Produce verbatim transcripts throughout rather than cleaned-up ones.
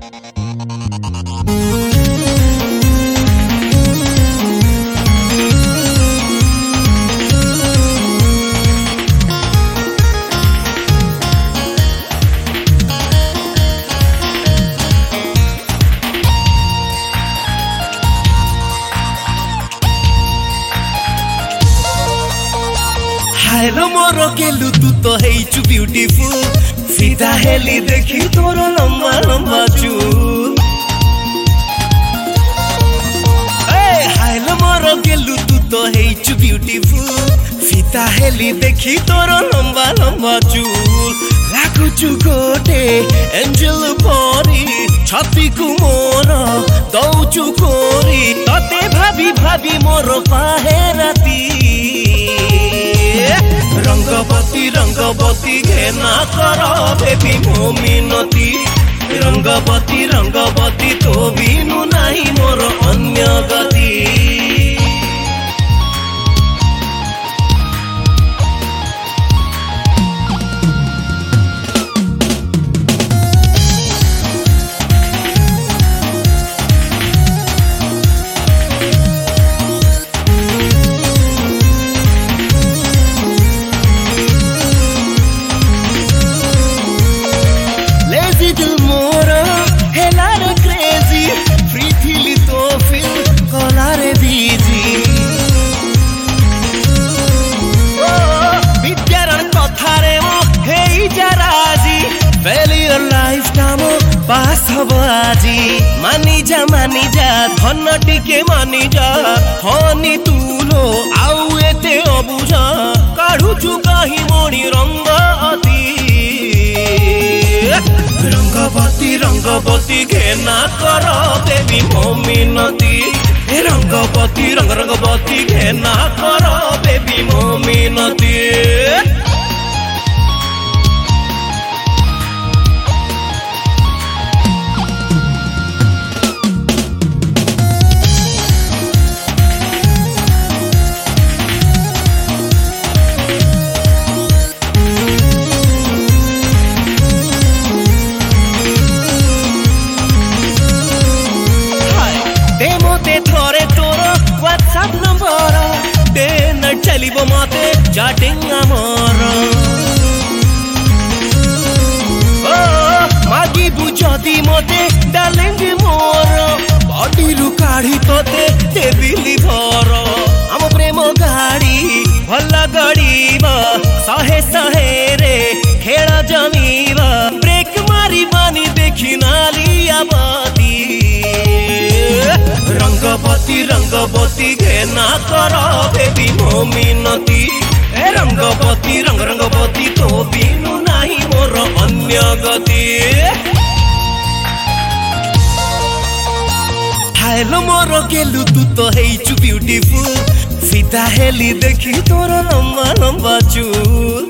Hello मोरो केलु तू तो हेइचु ब्यूटीफुल सीधा हेली देखी तोर लंबा लंबा चूल। हेलो मोरो केलु तू तो हेइचु ब्यूटीफुल सीधा हेली देखी तोर लंबा लंबा चूल। लागुचु गोटे एंजल परी छाती को मोर दौचु कोरी तते भाभी भाभी मोर पाहे राती। रंगवती रंगवती घेना कर बेबी मो मिनती रंगवती रंगवती तो बिनु नाही मोर अन्य गति। पास हब आजी मानी जा मानी जा धन टिके मानी जा हनी तुलो आउ एते अबुझा काढुचु काही मोणी रंगवती। रंगवती रंगवती घेना कर बेबी मो मिनती रंगवती रंग रंगवती घेना कर बेबी मो मिनती। व्हाट्सएप नंबर डेन चलिबो मते चैटिंग आमर ओ मागी बुझदी मते डार्लिंग मोर बॉडी रु काढी तोते देबिली भर हम प्रेम गाड़ी भला गड़ीबा सहे सहे रे खेल जमीबा ब्रेक मारी बानी देखी नाली आबादी। रंगवती रंगवती घेना कर बेबी मो मिनती रंगवती रंग रंगवती तो बिनु नाही मोर अन्य गति। हेलो मोरो केलु तू तो हेइचु ब्यूटीफुल सीधा हेली देखी तोर लंबा लंबा चूल।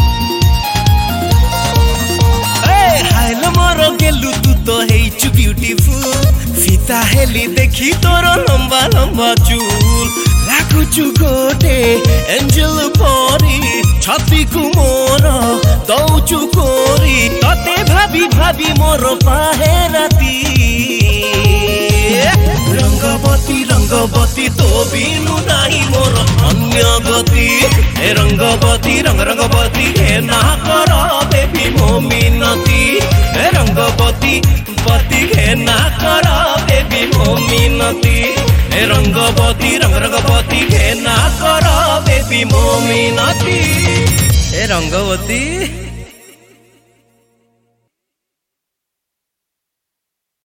हेलो मोरो केलु तू तो हेइचु ब्यूटीफुल सीता हेली देखी तोर लंबा लंबा चूल। लागुचु गोटे एंजल परी छाती को मोर दौचु कोरी तते भाभी भाभी मोर पाहे राती। रंगवती रंगवती तो बिनु नाही मोर अन्य गति। रंगवती रंग रंगवती घेना कर बेबी मो मिनती रंगवती पति घेना कर बेबी मो मिनती रंगवती रंग रंगवती घेना कर बेबी मो मिनती रंगवती।